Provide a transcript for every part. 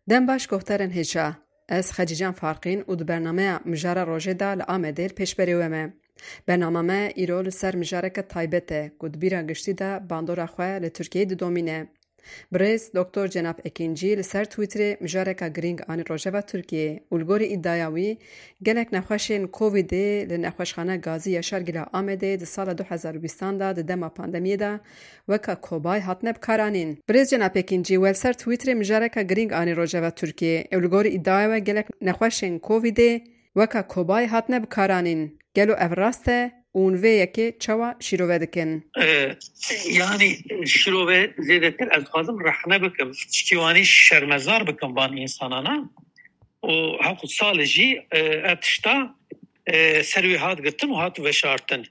دم باش گفترن هیچا از خدیجان فارقین و برنامه مجاره روژه دا لآمدل پیش بریومه. برنامه ما ایرول سر مجاره که تایبته گود بیرا گشتی دا باندورا خواه لترکیه دومینه. برز دکتر جناب اکینجی لسر تویتر مجاره که گرینگ آن روژه و ترکیه اولگوری ادعاوی گلک نخوشین کوویده لنخوشخانه گازی یشار گلا آمده ده سال 2020 دا ده دما پاندمیه دا وکا کوبای هاتنب کارانین. برز جناب اکینجی ول سر تویتر مجاره که گرینگ آن روژه و ترکیه اولگوری ادعاوی گلک نخوشین کوویده وکا کوبای هاتنب کارانین. گلو افراسته اون یکی چوا شیروه دکن. یعنی شیروه زیاده تر از خازم رحنه بکم چکیوانی شرمزار بکم بان انسانانا و حق سال جی اتشتا سروی هات گتن و هات وشارتن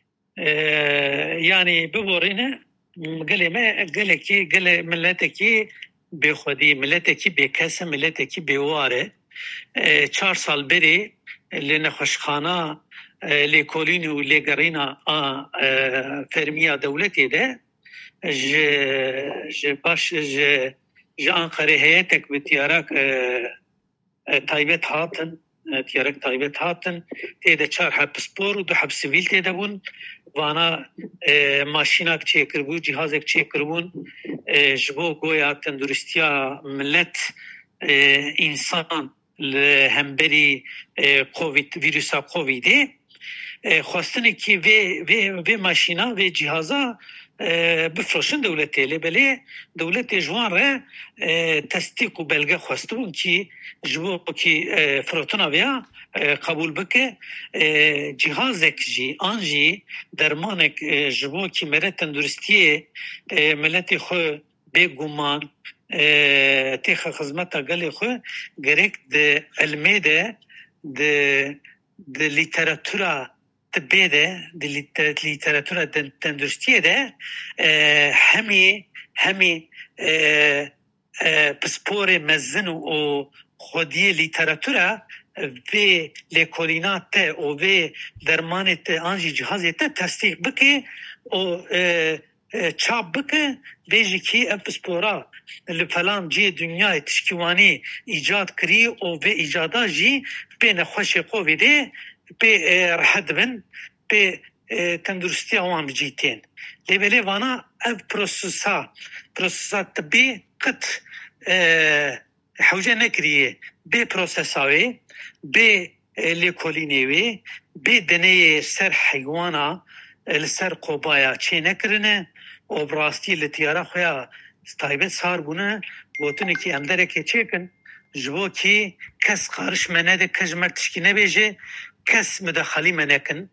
یعنی ببورینه گله ملته کی به خودی ملته کی به کس ملته کی به واره 4 سال بری لنخوشخانه لیکولین و لیگرینا فرمیا دولتی ده باش آنقره هیتک به تیارک تایبت هاتن تیده 4 حبس بور و 2 حبس سیویل تیده بون وانا ماشیناک چه کربون جهازک چه کربون جبو گویا تندرستیا ملت انسان لهمبری ویروسا کوویده خواستنی که وی ماشینا و جهازا بفروشن دولتی لبلی دولت جوان را تصدیق و بلگه خواستون که جبو که فروتنا ویا قبول بکه جهازک جی آنجی درمانک جبو که مرد تندرستی ملت خو بگومان تیخ خدمتا گلی خو گرک ده علمه ده لیتراتورا طبی ده لیتراتورا تندرستی ده همی پسپور مزن و خودی لیتراتورا و لیکولینات و درمانت آنجی جهازت تصدیق بکه و چاپ بکه بیجی که اپسپورا لفلان جی دنیای تشکیوانی ایجاد کری و به ایجادا جی به نخوش قویده به راحت بن به تندرستی اوان بجیتین لیبلی وانا اف پروسسا طبی قط حوجه نکریه به پروسساوی به لیکولینیوی به دنه سر حیوانا لسر قوبایا چه نکرنه و براستی لتیارا خویا ستایبت سار بونه گوتنی که امدره که چه کن جبو که کس قارش منه ده کجمر تشکی نبیجه کس مدخلی منه کن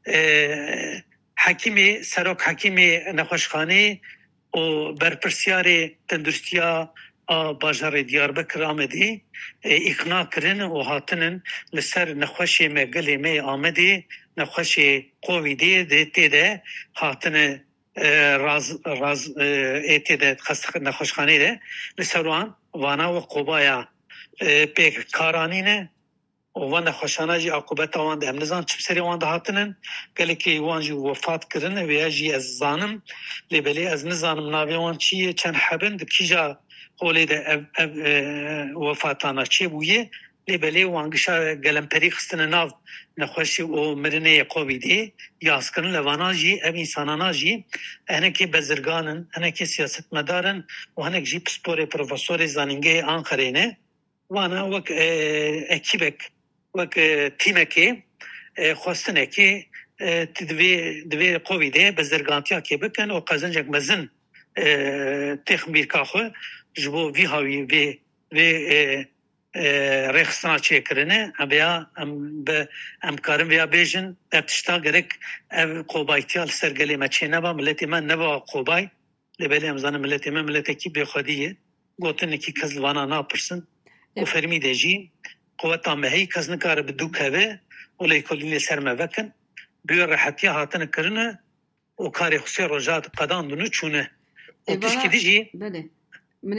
حکیمی سراک حکیمی نخوشخانه و برپرسیار تندرستیا باجار دیاربکر آمده اقناع کرن و هاتنن لسر نخوشی مگلی می آمده نخوشی قویده ده تیده هاتن راز ایتیده خست نخوشخانه ده لسروان وانا و قوبایا پیک کارانینه وان خوشانه جی عقوبت وان ده هم نزان چپ سری وان ده هاتنن گلی که وان جی وفات کرن و جی از زانم لیبلی از نزانم ناوی وان چیه چند حبند کی جا قولی ده وفاتانا چی بویه لیبلی وانگشا گلمپری خستن ناو نخوشی و مرنه قویده یاز کرن لوانا جی ام انسانانا جی هنکی بزرگانن هنکی سیاست مدارن و هنک جی پسپور پروفسور زانینگه آنخرینه وانا وک اکیبک وک تیمکی خواستنه که دوی قویده بزرگانتیا که بکن و قزنجک مزن تخمیر کاخو جبو وی هاوی وی رخصنا چه کرنه بیا ام کارم بیا بیجن ابتشتا گرک قوبایتیال سرگلی ما چه نبا ملتی من نبا قوبای لبلی امزان ملتی من ملتی کی به خودیه گوتن کی کزلوانا ناپرسن و فرمی دیجی قوتا مهی کز نکار بدو که ولی کلی سرمه وکن بیو راحتی هاتن کرنه و کاری خصی رجات قدان دنو چونه و پشکی دیجی بله من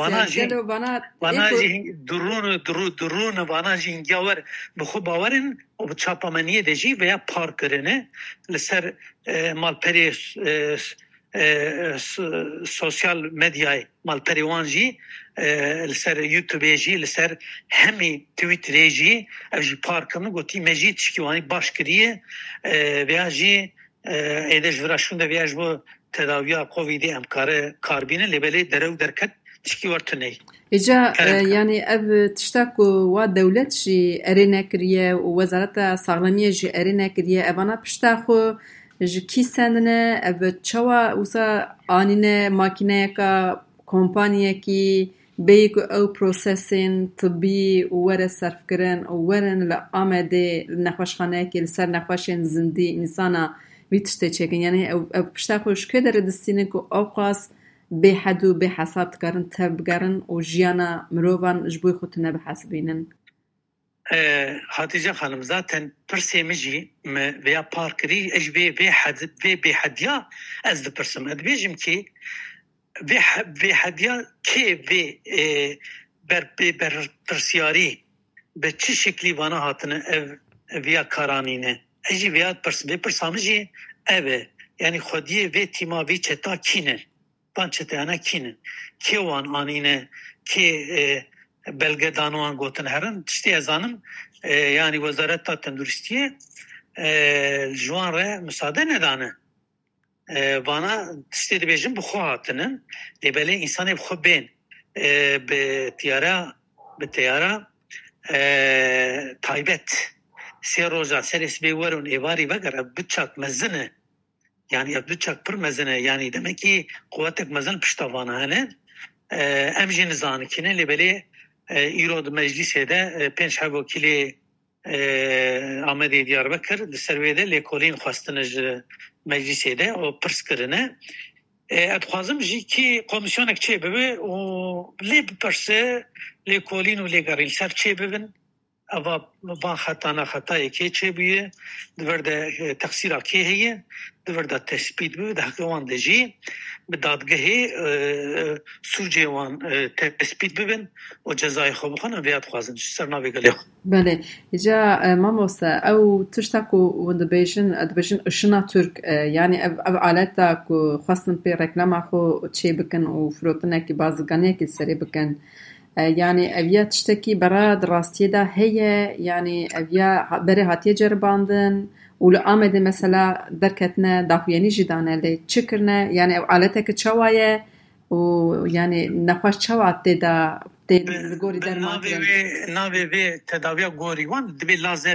واناجی درون واناجی انجاور بخو باورن و بچاپا منیه دیجی ویا پار کرنه لسر مالپری سوشال مدیای مالپری وانجی لسر یوتیوب جی لسر همی توییتر جی اجی پارکم گویی مجید شکیوانی باش کریه ویاجی ایدش ورشون ده ویاج بو تداویا کوویدی امکاره کاربینه لبلی درو درکت شکیورتنی. إجا يعني أب تشتاكو ودولت جي أرينا كريه ووزارة ساغلامية جي أرينا كريه أبانا بشتاخو جي كي سندنا أب تشوا وسا آنينة ماكينة كومبانيا كي بيكو أو بروسيسين طبي وورا صرف كرن وورن لآمده نخوشخانه كي لسر نخوشين زندي إنسانا بيتشتي چكن يعني أو بشتاخو شكدر دستينكو أوقاس به حد و به حساب تکارن تبگرن و جیانا مروان جبوی خودتونه بحسبینن. هاتیجا خانم zaten persemeci veya parkeri ve hadya az da persem edbejim ki ve hadya ki ve ber persiyari be çi şekli vana hatını veya karanine eji veya persameci eve yani xodiye ve tima ve çeta kine pançetana kine ki wan anine ki belge danıwan gotin herin tiştî ez zanim yani Wezareta Tenduristiye juan re müsaade nedane vana tiştî dibêjin bi xwe hatinin lêbelê însanê bi xwe bên bi tiyara taybet sê roja serê sibê werin êvarî veger ev biçak mezin yani ev biçak pir mezin yani demek ki kuvvetek mezin pişta vana hene em jî nizanikine lêbelê îro di meclisê de pênc hevokilê Amedê Diyarbekir li ser wê de lêkolîn xwestin ji meclisê de û pirs kirine ez dixwazim jî ki komîsyonek çê bibe û lê bipirse lêkolîn û lêgerîn ser çê bibin eva van xetana xetayekê çê bûye divir de teqsîra kê heye divir de tespît bibe di heqê wan de jî bi dadgehê sûcê wan tespît bibin û cezayê xwe bixwin vê dixwazin ji ser navê gelê xwe. بله إجا ماموسا أو تشتاكو دبيجن إشنا ترك يعني أو عالتا كو خاصن بي ركلاما خو تشي بكن وفروتنا كي بازغانيا كي سري بكن يعني أبيا تشتكي برا دراستي دا هي يعني أبيا بري هاتي جرباندن ولا آمد مثلا دركتنا داخو يعني جدانا لي تشكرنا يعني أو عالتا كتشوايا ويعني نخواش تشوات دا گوری ناوی به تداوی گوری وان دبی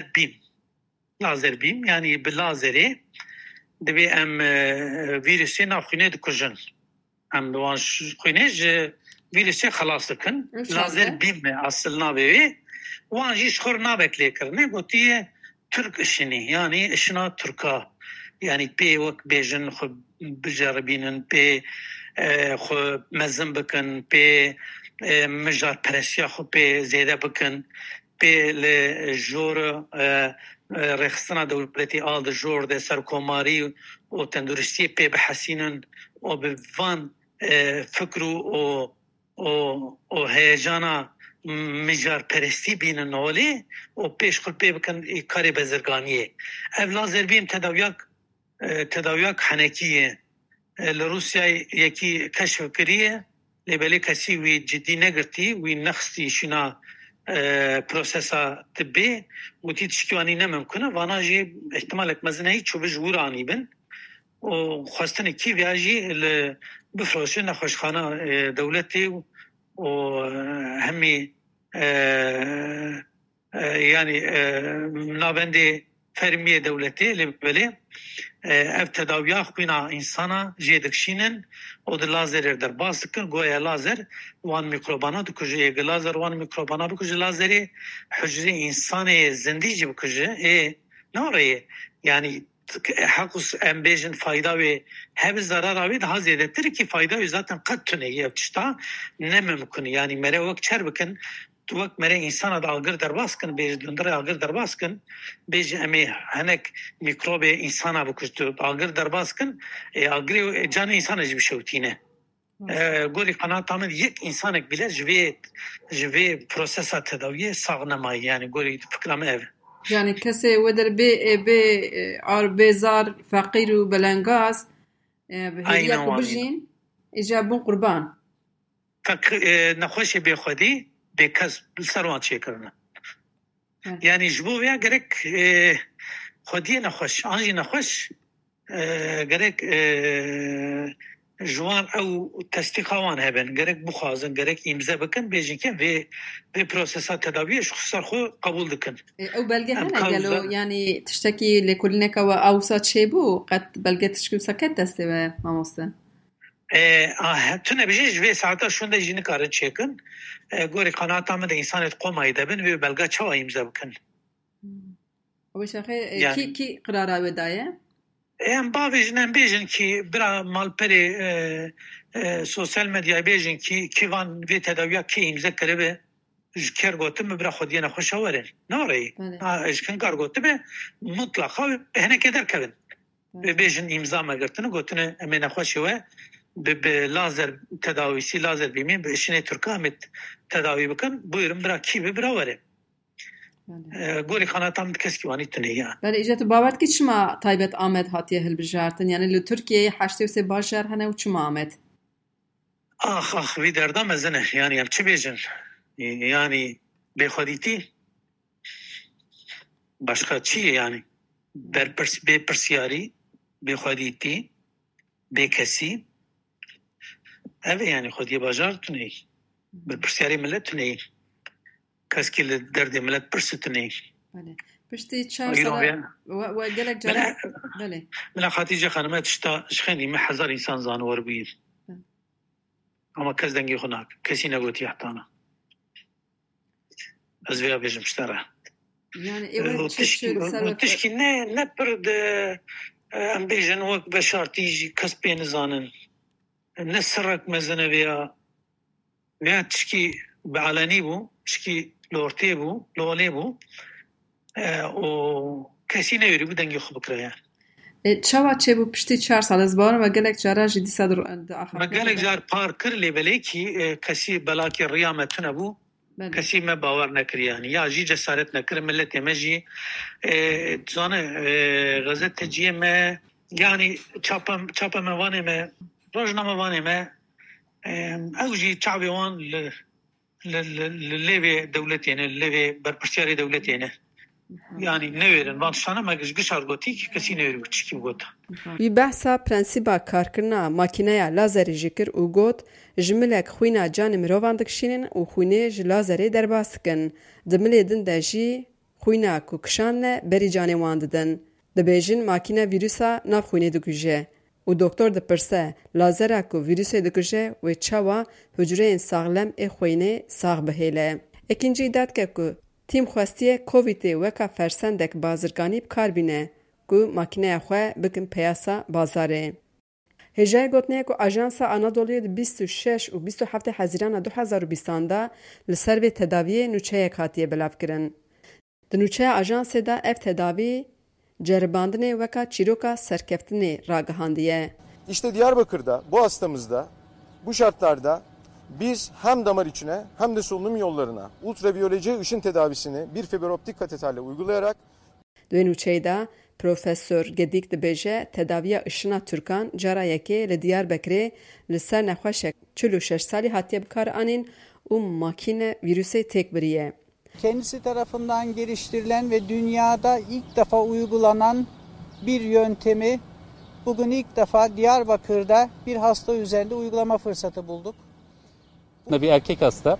لازر بیم yani به لازری دبی ام ویروسی ناخونه دکجن ام دوان خونه ویروسی خلاص دکن لازر بیم asıl ناوی وان جیش خور نابکلی کرنه گوتیه Türk işini yani işina Türka yani pe vak bejin xu bijaribinin pe xu mezin bikin pe مجار پرسیا خو په زیاده بکن په له جور رخصنا دولتي آل د جور د سرکوماری او تندرستی په بحسینن او به وان فکرو او هیجانا مجار پرستی بینن اولی او پیش خو په بکن کاری بزرگانیه اف لازر بیم تداویاک حنکیه لروسیا یکی کشف کریه لبلی کسی وی جدی نگرتی وی نخستی شنا پروسسا طبی و تی تشکیوانی نممکنه وانا جی احتمال اکمزنه هی چوبه جور آنی بن و خواستن کی ویاجی بفروشه نخوشخانه دولتی و همی yani nabende fermiye devleti lebeli ev tedaviya xwina insana jêdikşînin û di lazerê derbas dikin goya lazer wan mikrobana dikuje ê lazer wan mikrobana bikuje lazerê hücrê insanê zindî jî bikuje narê yani heqûs em bêjin fayda wê hev zarara wê daha zêdetir ki fayda wê zaten qet tune ev tişta nemimkin yani mere wek çer bikin tu vak mere insana da algir derbaskin bêj dundire algir derbaskin bêj em ê hinek mikrobê insana bikuştu algir derbaskin algirê canê insana jî bişewtîne gorî qenata min yek insanek bile ji vê prosesa tedaviyê sağ nemayî yani gorî fikra me ev yani kesê weder bê arbêzar feqîr û belengaz hêriya ku bijîn îja bûn qurban نخوش بخودی به کس سروان چه کرنه یعنی جبو ویا گرک خودی نخوش آنجی نخوش گرک جوان او تصدیقوان هبن گرک بخوازن گرک امضا بکن بیجن که به پروسسات تداویش خسر خو قبول دکن او بلگه هنه گلو یعنی تشتکی لکلنک و اوسا چه بو قد بلگه تشکی سکت دسته و ماموسته تو نبیجیش وی ساعتا شونده جینی کارن چکن گوری قناعت آمده انسانت قومایی دبن و بلگه چوا امضا بکن و بشاخه کی قراره ودایه؟ باویجن بیجن که برا مالپری سوسیال مدیا بیجن که وان وی تداویا کی امضا کرده به کار گوتم برا خودی نخوش آورن ناری اشکن کار گوته به مطلقا هنه که در کبن بیجن امضا مگرتن گوتن امی نخوشی و به لازر تداویسی لازر بیمین به اشینه ترکا همت تداوی بکن بویرم برا کی به برا وره گوری خاناتام کس کی وانی تنیه بله ایجاد باورد که چما تایبت آمد هاتیه هل بجارتن یعنی لترکیه 83 باشر هنه و چما آمد آخ وی دردم ازنه یعنی هم چه بیجن یعنی به خودیتی başka چیه یعنی به پرسیاری به خودیتی به کسی اوه یعنی خودی باجار تنی به پرسیاری ملت تنی کس که درد ملت پرس تنی بله پشتی 4 سال و گلک جاره بله من خاتیجه خانمه تشتا شخینی من 1000 انسان زانور بید اما کس دنگی خوناک کسی نگوتی احتانا از ویا بیجم شتره yani evet تشکی نه پرد ام بیجن وقت بشارتی کس بین زانن نه سرک مزنه ویا تشکی بعلانی بو تشکی لورتی بو لولی بو و کسی نویری بو دنگی خوب کرده چاوا چه بو پشتی 4 سال از بارم و گلک جارا جدی صدر آخر ما گلک جار پار کر لی بلی کی کسی بلاکی ریامتونه بو کسی ما باور نکریانی یا جی جسارت نکر ملت مجی زانه غزت تجیه ما یعنی چاپا موانه ما روزنامه وانه ما او جی چابی وان لیوی دولتی نه لیوی برپرسیاری دولتی نه yani ne verin vanşana magışgışar gotik kesi ne verir çiki gota bir bahsa prensiba karkirna makineya lazeri jikir u got jmilek xwina canı mirovan dikşinin u xwine ji lazeri derbaskin dimilê din de jî xwina ku kişanne berî canê wan didin dibêjin makine vîrusa nav xwînê dikuje û doktor dipirse lazera ku vîrusê dikuje wê çawa hucreyên saxlem ê xwînê sax bihêle ekincî dadke ku تیم خواستیه کوویدی وکا فرسندک بازرگانی بکار بینه که ماکینه خواه بکن پیاسا بازاره. هجای گوتنه که آژانسا آنادولوی 26 و 27 حزیران 2020 دا لسر و تداوی نوچه کاتیه بلاف کرن. د نوچه آژانسه دا اف تداوی جرباندنه وکا چیروکا سرکفتنه راگهاندیه. İşte Diyarbakır'da bu hastamızda bu şartlarda biz hem damar içine hem de solunum yollarına ultraviyoloji ışın tedavisini bir fiber optik kateterle uygulayarak Dönüşeyda Profesör Gedik dibêje tedaviya ışına Türkan cara yekê li Diyarbekirê li ser nexweşek 46 salî hatiye bikar anîn û makine vîrusê têk biriye. Kendisi tarafından geliştirilen ve dünyada ilk defa uygulanan bir yöntemi bugün ilk defa Diyarbakır'da bir hasta üzerinde uygulama fırsatı bulduk. Bir erkek hasta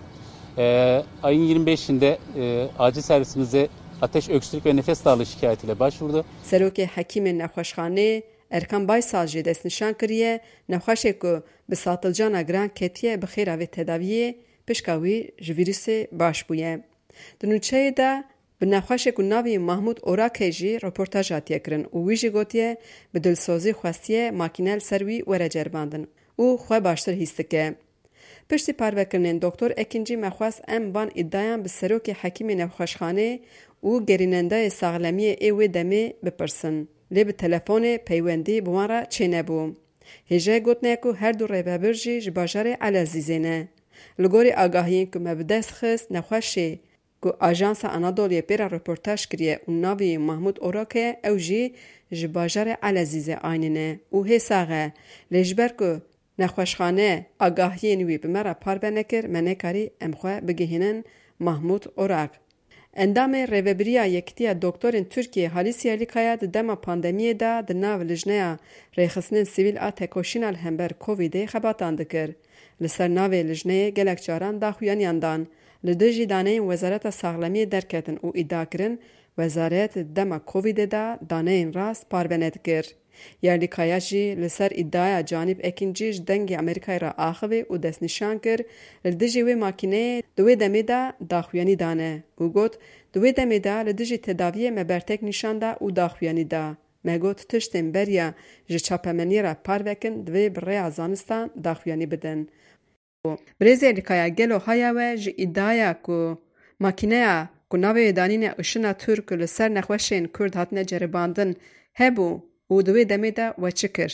ayın 25'inde acil servisimize ateş, öksürük ve nefes darlığı şikayetiyle başvurdu. Serokê Hekîmên Nexweşxanê Erkan Baysal jî destnîşan kiriye nexweşê ku bi satilcana giran ketiye bi xêra vê tedaviyê pişka wî ji vîrusê baş bûye. Di nûçeyê de bi nexweşê ku navê Mahmud Orakê jî reportaj hatiye kirin û wî jî gotiye bi dilsozî xwestiye makîne li ser wî were cerbandin û xwe baştir hîs dike. Piştî parvekirinên Doktor Ekincî me xwest em van îddiayan bi Serokê Hekîmê Nexweşxanê û gerînendeyê saxlemiyê ê wê demê bipirsin. Lê bi telefonê peywendî bi wan re çê nebû. Hêjayê gotiye ku her du rêvebir jî ji bajarê Elezîzê ne. Li gorî agahiyên ku me bi dest xist nexweşê ku Ajansa Anadolu'ya pêra reportaj kiriye û navê Mahmud Orakê ew jî ji bajarê Elezîzê aynî ne û hê sax e. Lê ji ber ku نخوشخانه آگاهی نوی بمرا پار بنکر منکاری امخواه بگهینن محمود اوراق. اندام ریوبریا یکتیا دکترین ترکیه حالی سیالیکایا دما پاندمیه دا دناو لجنه ریخسنین سیویل آتکوشین الهمبر کوویده خباتان دکر. لسر ناوی لجنه گلک جاران داخویانیان دان. لدجی دانه وزارت ساغلمی درکتن و ادعا کرن وزارت دما کوویده دا دانه راست پاربنت کر. یالیکایا جی لسر ادعای جانب اکنجیش دنگی امریکای را آخوی و دست نشان کر لدجی وی ماکینه دوی دمی دا داخویانی دانه و گوت دوی دمی دا لدجی تداوی مبرتک نشان دا و داخویانی دا مگوت تشتین بریا جی چاپمنی را پاروکن دوی برای ازانستان داخویانی بدن. بریزی یالیکایا گلو هایا و جی ادعای کو ماکینه کو ناوی دانین اشنا ترک لسر نخوشین کرد هاتنه جرباندن هبو و دوی دمی دا و چکر؟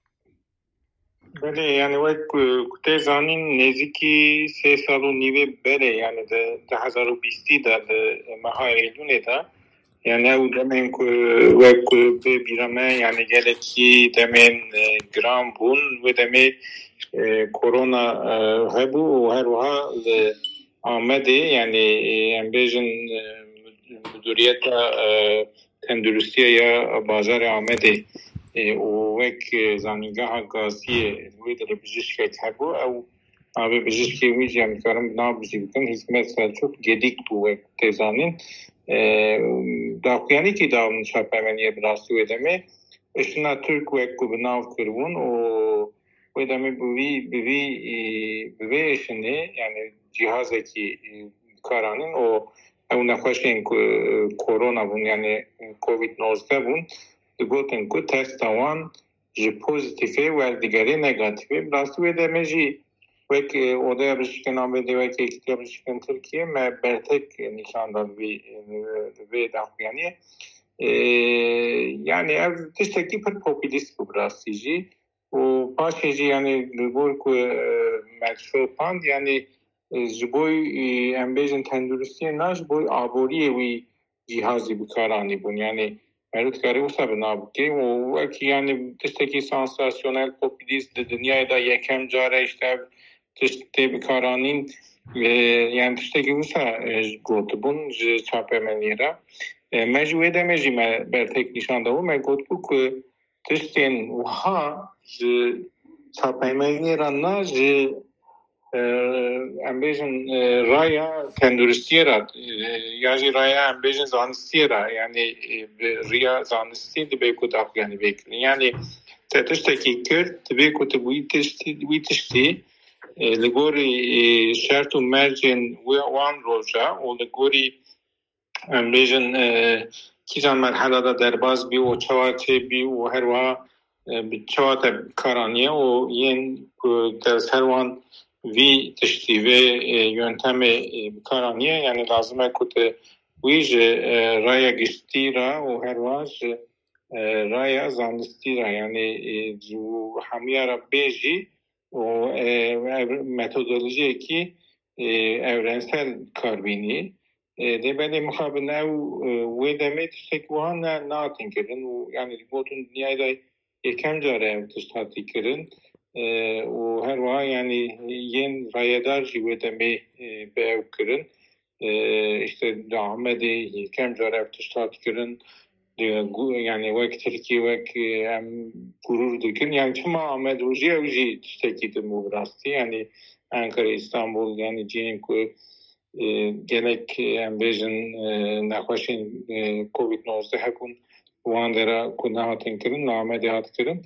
بله یعنی وقت کته زانین نزدیکی 3 سال و نیمه بله یعنی ده 2020 دا ماه ایلون دا یعنی او دمین وقت به بیرامه یعنی گلکی دمین گرام بون و دمی کرونا هبو و هر وها آمده یعنی امبیجن مدیریت تندرستی یا بازار آمده و وک زنیگاه گازی وی در بجشک هبو او آب بجشکی ویج یعنی کارم ناب بجیبکن hizmet Selçuk gedik bu vek tezanin dağıyani ki dağın şapemeniye biraz ödeme eşina Türk vek kubnav kırvun o ödeme bu eşini yani cihazaki karanın o ev nefeşin korona bun yani Covid-19 bun گوتن کو تست وان جی پوزیتیفه و دیگری نگاتیفه براستی و دمجی وک odaya bişken ve devek ektiya bişken Türkiye me bertek nişandan ve dağıyani yani ev tişteki per popülist bu brastici o paşeci yani bu ku metropand yani jiboy embejin tendürüstiye naj boy aboriye ve cihazı bu karani bun yani Merutkarı usa binabıki o ki yani tişteki sansasyonel popülist dünyaya da yekem care işte tişte bir karanin yani tişteki usa gotu bun çapemenira mecbur demeci me bertek nişanda o me got bu ku tişten uha çapemenira na ambejin raya tenduristiera yaji raya ambejin zanistiera yani riya zanisti de bekudak yani bekli yani tetişteki kır de kutu bu itişti legori şartu mercin wan roja o legori ambejin kizan merhalada derbaz bi o çavate bi o herwa bi çavate karaniye o yen servan vi tişti ve yöntemi karaniye yani lazım ekute viz raya gistira o her vaz raya zanistira yani bu hamiyara beji o metodoloji ki evrensel karbini de beni muhabine ve demet sekvan natinkirin yani botun dünyada yekemcare tiştatikirin و هر وها yani yen rayedar jivdemi beevkirin işte Ahmedi yekem jaref tiştat kirin yani vek Türkiye vek gurur dikin yani tüm Ahmed Hoca uji tiştekidi mubrasti yani Ankara İstanbul yani cinim ku gelek ambejin nakhaşin Covid-19 hekun wandera kunahatin kirin Ahmedi hat kirin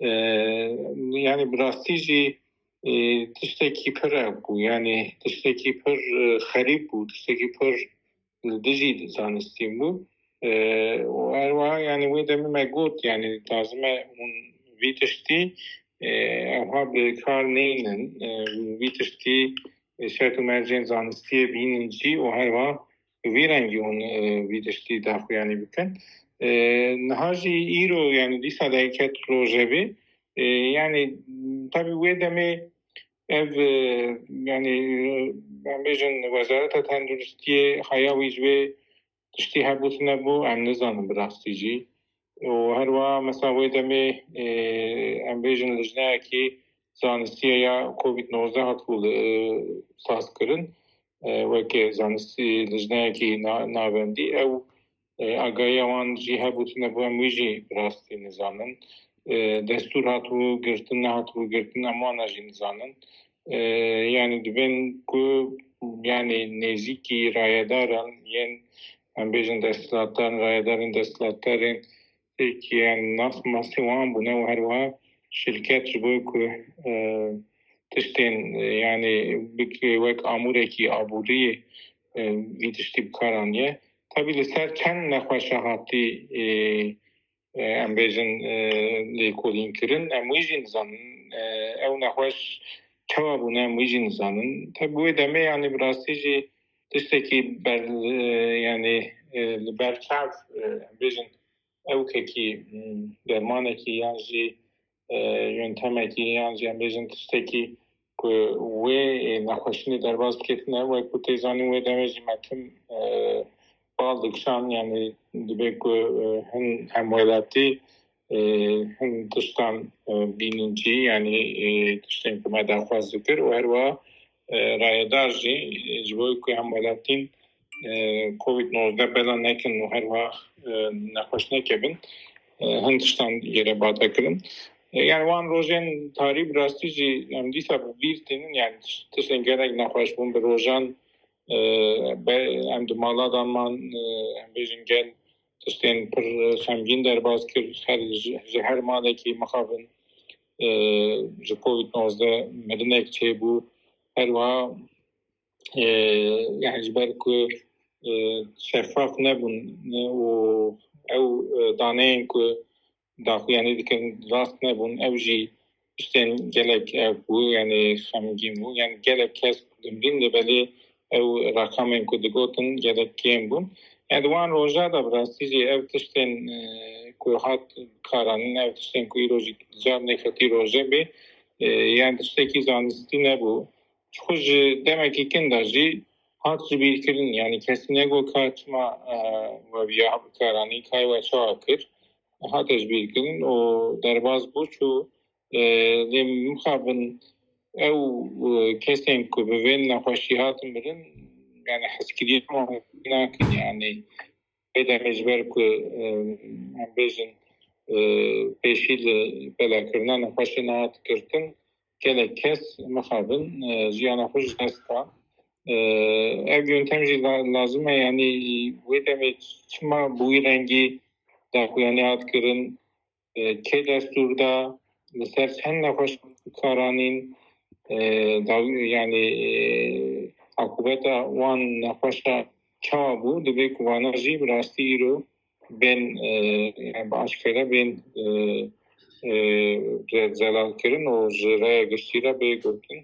yani brastici tişteki per bu yani tişteki per xarib bu tişteki per dizi zanistim bu o erva yani ve demi megot yani lazıme un vitişti ama bir kar neyin vitişti şartı mercen zanistiye bininci o erva virengi un vitişti dahu yani biken Nahaji İro yani lisada eket rojevi yani tabii ve deme ev yani ben bejin vazaret tenduristiye hayaviz ve tişti habutuna bu amnizanı brastici o her va mesela ve deme em bejin lejna ki زانستی یا کووید 19 هاتول ساز کردن و که زانستی لجنه کی ناوندی او آگاهی آن جیه بود نبود میجی براستی نزانن دستور هاتو گرتن نه هاتو گرتن اما نجی نزانن یعنی دبن کو یعنی نزیکی رایدارن یعنی هم بیشتر دستلاتان رایدارن دستلاتان که یعنی ناس مسیوان بونه و هر وقت شرکت جبوی که تشتین یعنی بکی وک آموره کی آبوری ویدشتی بکارانیه tabii لسر چند نخوشهاتی ام بیشتر لیکولین کردن امویجین زنن او نخوش چوابونه امویجین زنن tabii دمی یعنی براستی تشتی بر یعنی برچاف بیشتر او که درمانه کی یعنی یونتمه کی یعنی بیشتر تشتی و نخوشنی در باز کتنه و کتیزانی و دمیجی مکم بالدکشان یعنی دبیکو همولاتی هم تشتان بیننجی یعنی تشتن که مدافعه ذکر و هر و رایدارجی جبوی که همولاتین کووید 19 بلا نکن و هر و نخوش نکبن هم تشتان یه باتا کرن yani van rojen tarih brastici hem disa bu bir tenin yani tesen gerek nahvaş bun bir rojan hem de maladan man hem bejin gel tesen per samgin der baskır her malaki makabın COVID-19 medenek çe bu her va yani belki şeffaf ne bun o daneyin ki داخل یعنی دیگه راست نبود اوجی استن گلک او یعنی خمگیم بود یعنی گلک کس دنبین دبلی او رقمین کدگوتن گلک کیم بود یعنی دوان روزا دا براستی او تشتن کوهات کارانین او تشتن کوی روزی جاب نکتی روزه بی یعنی تشتی کی زانستی نبود خوش دمکی کنداجی هات جبیر کردن یعنی کسی نگو کاتما و بیا کارانی کای و چاکر هاتش بیرکن و در باز بچو لیم مخابن او کسیم که به وین نخوشی هاتم برن یعنی حسکریت ما نکن یعنی بیده مجبر که هم بیشن پیشیل بلا کرنا نخوشی نهات کردن که کس مخابن جیان خوش دستا او یونتمجی لازمه یعنی بیده چما بوی رنگی داخلیات کردن که دستوردا مثلا چند نفر کارانین یعنی عقوبت وان نفر چه بود دیگه کوانجی براستی رو بین باشکره بین زلال کردن و جرای گشتی را بگردن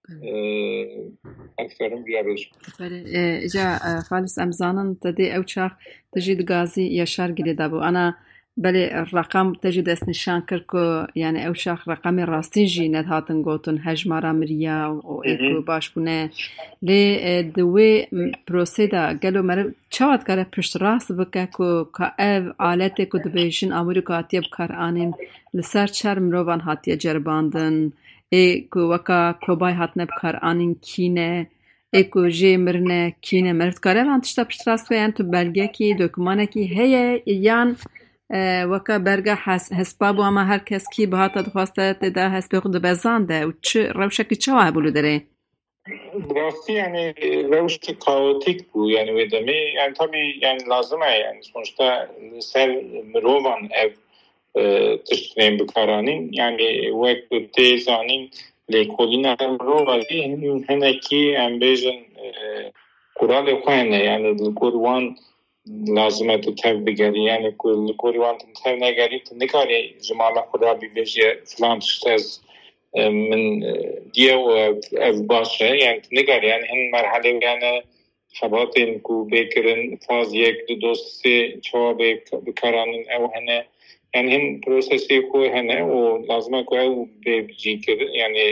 اکثرم بیارش. جا خالص امزانن تدي او شاخ تجد غازي يشار جديد ابو انا بلي الرقم تجد نشان كركو يعني او شاخ رقم راستيجي ندهاتن گوتن هجمارا مريا او ايكو باش بونه لي دوي بروسيدا قالوا مر چوات كره پشت راست بكو كاف آلته كو دبيشن امريكا تيب كار انين لسر چر مروان هاتيه جرباندن ايكو وكا كوباي هاتنه بكار انين كينه ایکو جی مرنه کینه مرد کاره وان تشتا پشتراست ویان تو بلگه کی دکمانه کی هیه یان وکا برگه حسبابو اما هر کس کی بهاتا دخواسته تدا حسبه خود بزانده و چه روشکی چه وای بولو داره؟ براستی یعنی روش کاوتیک بود یعنی ودمی یعنی طبی یعنی لازمه یعنی سونشتا سر مروان اف تشترین بکارانین یعنی وقت تیزانین لیکولین رو ولی هنکی ام بیشن قرال خوانه یعنی لکوروان لازمه تو تر بگری یعنی لکوروان تر نگری نکاری جمالا قرابی بیشی فلان تشتز من دیه و اف باشه یعنی نگاری یعنی هن مرحله یعنی خباتین کو بکرن فاز یک دو سه چهار بکارانین او هنه yani hem prosesi ko hene o lazım ko ev bebci kir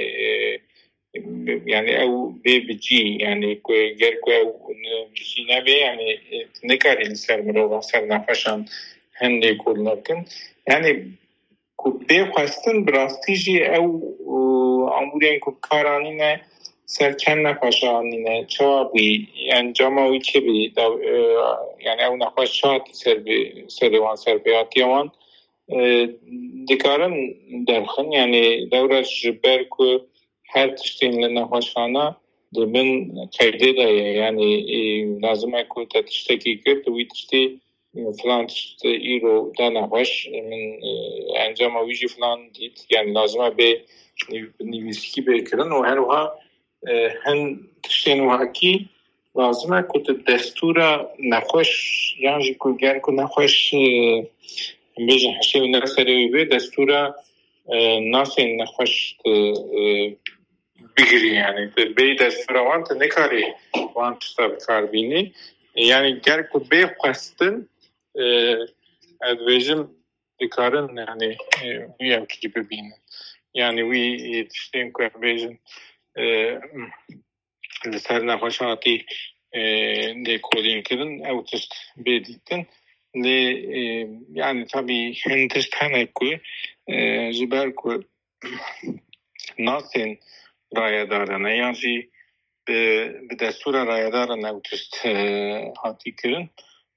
yani ev bebci yani ko ger ko ev bişine be yani ne kadar sermero ser nafşan hende kullanırken yani ko be khastin brastici ev امورین که کارانینه سرچند نخواشانینه چوا بی یعنی جامعوی چه بی یعنی او نخواشات سر بیاتی وان دکارن درخن یعنی دورش جبر که هر تشتین لنخواشانه دبن قیده دایه یعنی لازمه که تشتکی کرد وی تشتی فلان تشتی ایرو دا نخوش من انجام ویجی فلان دید یعنی لازمه به نویسکی بکرن و هر وها هن تشتین و حکی لازمه که دستور نخوش یعنی که گر که نخوش بیجن حشی و نسری به دستور ناسین نخوش بگیری یعنی به دستور وانت نکاری وانت شتا بکار بینی یعنی گر که به خواستن ادویجم بکارن یعنی وی هم کی ببینن یعنی وی تشتیم که بیجن لسر نخوشاتی دی کولین کردن او تشت بیدیدن یعنی طبی هندش تنه که جبر که ناسین رای دارن یعنی به دستور رای دارن او تشت حاتی کردن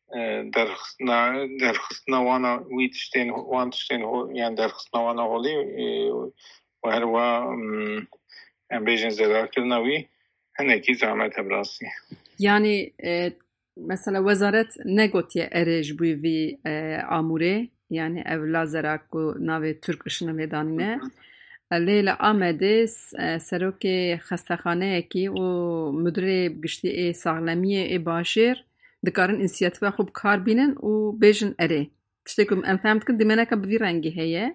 در خستنا وانا وی تشتین وان تشتین یعنی در خستنا وانا هولی و هر وا بیجن زدار کردن وی هنکی زحمت براسی یعنی مثلا وزارت نگوتیه ارج بوی وی آموره یعنی اولا زراکو ناوی ترکشن میدانینه لیلا آمده سروک خستخانه کی و مدیر گشتی ساغلمی باشیر دکارن انسیاتیو خوب کار بینن و بیجن اره تشتکم ام فهمت کن دمنه که بدی رنگی هیه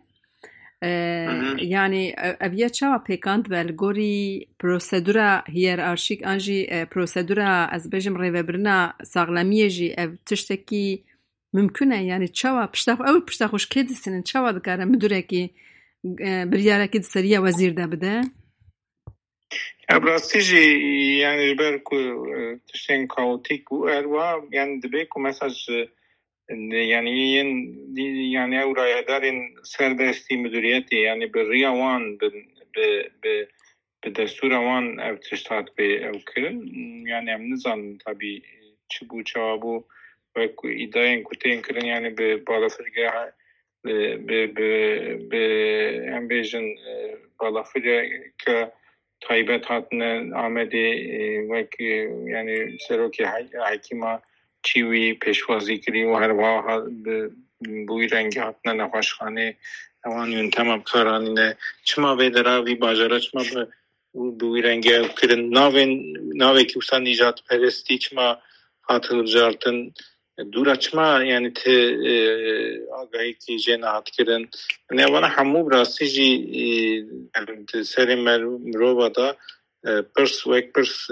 یعنی اویا چاوا پیکاند ولگوری پروسیدورا هیرارشیک انجی پروسیدورا از بیجم ریوبرنا ساغلمیه جی او تشتکی ممکنه یعنی چاوا پشتاخوش که دستنن چاوا دکاره مدوره که بریاره که دستریه وزیر ده بده براستی جی یعنی جبر که تشتین کاوتیک و اروا یعنی دبی که مساج یعنی او رایدارین سردستی مدیریتی یعنی به ریاوان به دستور وان او تشتات به او کرن یعنی هم نزان طبی چی بو چوابو و ایداین کتین کرن یعنی به بالافرگه به هم بیجن بالافرگه که طایبت هاتن آمده و یعنی سروکی حکیمه چیوی پیشوازی کردی و هر واه بوی رنگی هاتنه نخوشخانه اوانیون تمام کارانینه چما به دراوی باجاره چما بوی رنگی کردن ناوی که بسان نیجات پرستی چما حاطل جارتن دورا چما یعنی ته آگاهی که جنه هات کردن یعنی اوانه همو براستی جی سری مروبا دا پرس وک پرس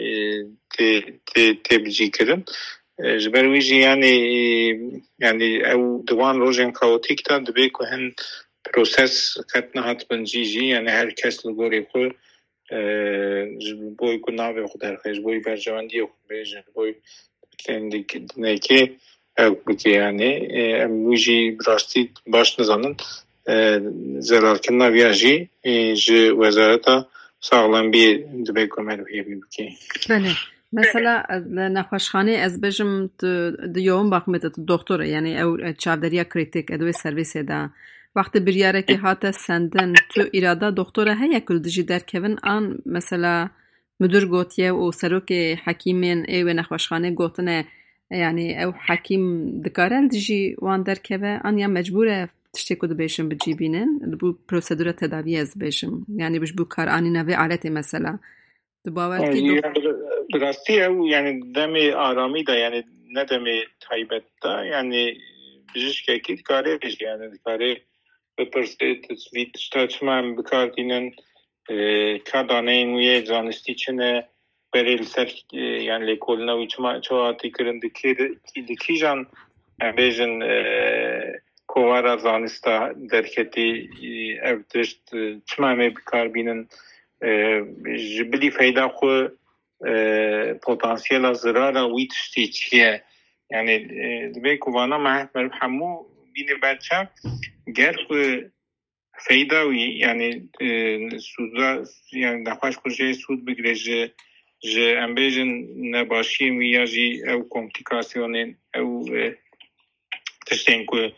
تبجی کردن جبر ویجی یعنی او دوان روزن کاوتیک تا دبی که هن پروسس کتنه هات بنجیجی یعنی هر کس لگوری خود بوی که ناوی خود درخیش بوی برجواندی خود بیجن بوی نیکی او بکی یعنی ویجی براستی باش نزانن زرار کنه ویاجی جی وزارتا ساغلان بی دبی که مروحیه بی بکی بله مثلا نخوشخانه از بجم دیوم باقمت دکتر یعنی او چاودریا کریتیک ادوی سرویس دا وقت بریاره که هات سندن تو اراده دکتر هیا کل دیجی در کون آن مثلا مدیر گوتیه و سروک حکیمین ای و نخوشخانه گوتنه یعنی او حکیم دکارل دیجی وان در که آن یا مجبوره تشتی کد بیشم بجیبینن بو پروسیدور تداوی از بیشم یعنی بش بو کار آنی نوی عالتی مثلا باور کی درستی او یعنی دمی آرامی دا یعنی نه دمی تایبت دا یعنی بجش که اکید کاره بیش یعنی کاره بپرسه تصویت شتاچما هم بکار دینن که دانه اینویه زانستی چنه بریل سر یعنی لیکول نوی چما آتی کرن دکی جان بیجن کوارا زانستا درکتی افتشت چما همه بکار بینن جبلی فایده خو پتانسیل زرارا وی تشتی چیه یعنی دبی کوانا همو بینه بچه گر خو فیداوی یعنی سودا یعنی نخواش کجای سود بگیره جه امبیجن نباشی ویا جی او کمپلیکاسیونین او تشتین که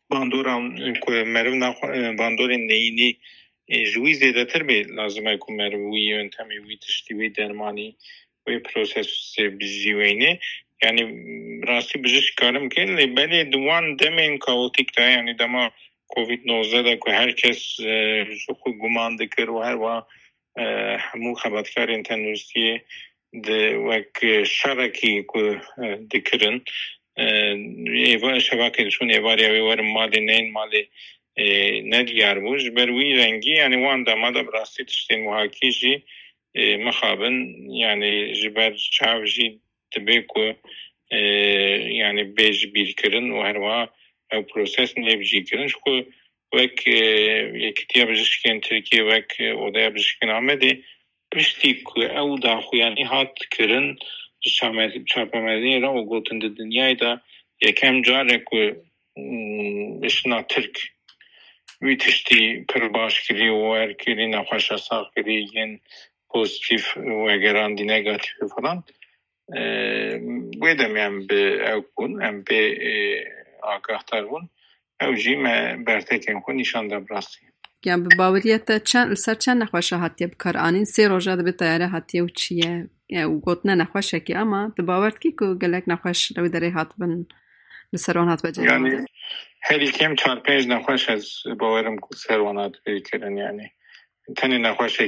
باندور نینی جوی زیاده تر به لازمه که مروی یونتمی وی تشتیوی درمانی وی پروسس بجیوینه یعنی راستی بجش کارم که لیبلی دوان دمین کاوتیک تا یعنی دما کووید 19 ده که هر کس خود گمان دکر و هر و همو خبرکارین تندرستی ده وک شرکی که دکرن ایوان شبکه شون ایواری ایوار مالی نین مالی ندیار بوش بروی رنگی یعنی وان دماده براستی تشتین محاکی جی مخابن یعنی جبر چاو جی تبه که یعنی بیج بیر کرن و هر وان او پروسس نبیجی کرن شکو وک یکیتیا بجشکن ترکیه وک اوده بجشکن آمده پشتی که او دا خویانی هات کرن چاپمدنی را و گوتن ده دنیای دا یکم جاره که اشنا ترک وی تشتی پر باش کری و ور کری نخواش اصاق کری ین پوزیتیف و گراندی نگاتیف فلان بودم ام به او کن ام به آگاه تر بون او جی ما برتکن خون نشان دا براستی يعني بباورية چند نخوشه هاتیه بکار آنین 3 روزه به تیاره هاتیه و چیه و گوتنه نخوشه کی اما بباورد کی که گلک نخوش روی داره هات بن لسرون هات بجه یعنی هری کم 4-5 نخوش از باورم سرون هات بکرن یعنی تنی نخوشه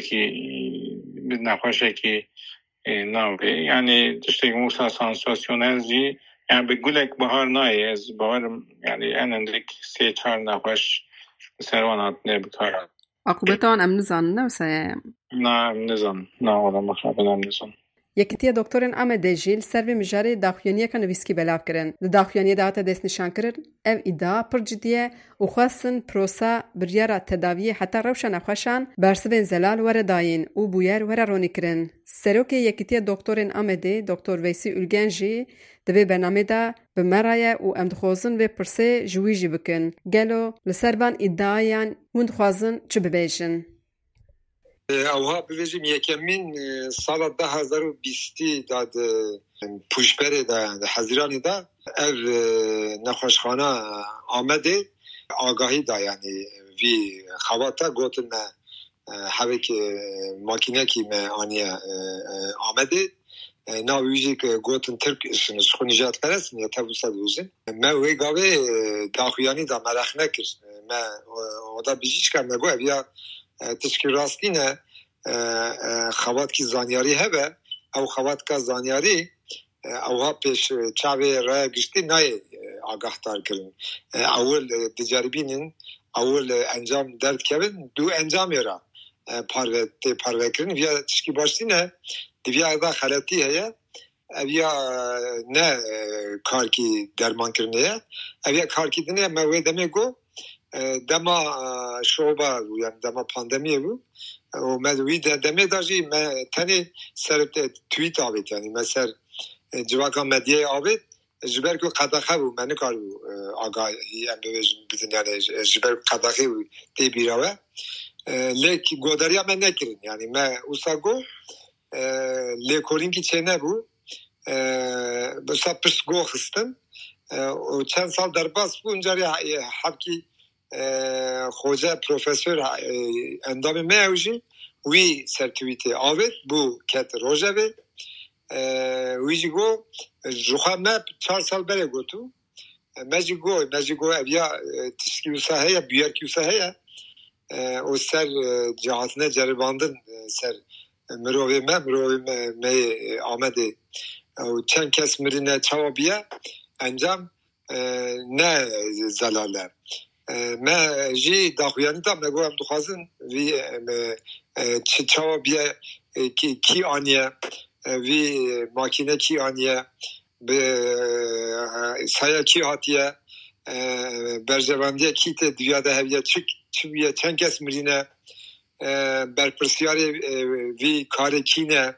کی ناوی یعنی تشتیگ موسا سانساسیونل جی یعنی به گلک بهار نایی از باورم یعنی انندک 3-4 نخوش سروانات نبکارد. عقوبت آن ام نزان نه وسه؟ نه ام نزان. نه ولی مخابن ام نزان. یکیتیه دکترین آمده جیل سروی مجاری داخویانیه که نویسکی بلاف کرن. داخویانیه داده دست نشان کرد. او ایده پر جدیه و خواستن پروسا بریاره تداوی حتی روشن نخوشن برسبن زلال ورداین و بویر وررونی کرن. سروک یکیتیه دکترین آمده دکتر ویسی اولگنجی دوی برنامه دا به مرایه و ام دخوازن و پرسه جویجی بکن. گلو لسروان ایدهایان هند خوازن چه ببیشن؟ اوها ببیجیم یکمین سال 2020 داد پوشبره دا حضیرانی دا او نخوشخانه آمده آگاهی دا یعنی وی خواتا گوتن حوی که ماکینه که آنیه آمده ناویجی که گوتن ترک شخونیجات پرست نیه تبوسد ویجن ما وی گاوه داخویانی دا مرخ نکر ما اودا بیجیش کرد نگو اویا تشکیل راستی نه خواد کی زانیاری هبه او خواد که زانیاری اوها پیش چاوه رای گشتی نای آگاه تار کرن اول تجاربینن اول انجام درد کبن دو انجام را پارو کرن ویا تشکیل باشتی نه دیویا ادا خلاتی هیا اویا نه کار کی درمان کرنه اویا کار کی دنه موی دمه گو دما شوبه یعنی دما پاندمی بود و مدوی دمه داشتی من تنی سر توییت آبید یعنی مثلا جواکا مدیه آبید جبر که قداخه بود من کار بود آگاهی ام بزن یعنی جبر قداخه بود تی بیراوه لیک گودریا من نکرین یعنی من اوسا گو لیکورین کی چه نبود بسا پشت گو خستن و چند سال در باز بود اونجاری حبکی خوجه پروفسور اندام میوجی وی سرتیویتی آورد بو کت روژه بید ویجی گو جوخه ما 4 سال بره گو تو مجی گو اویا تشکیوسه هیا بیارکیوسه هیا و سر جهاتنه جرباندن سر مروی می آمده و چند کس مرینه چاوا بیا انجام نه زلاله ما جی داخویانی دا مگو هم دخوازن وی چاوا بیا کی آنیه وی ماکینه کی آنیه به سایا کی هاتیه برجواندیه کی ته دیاده هویه چی بیه چند کس مرینه برپرسیار وی کار کینه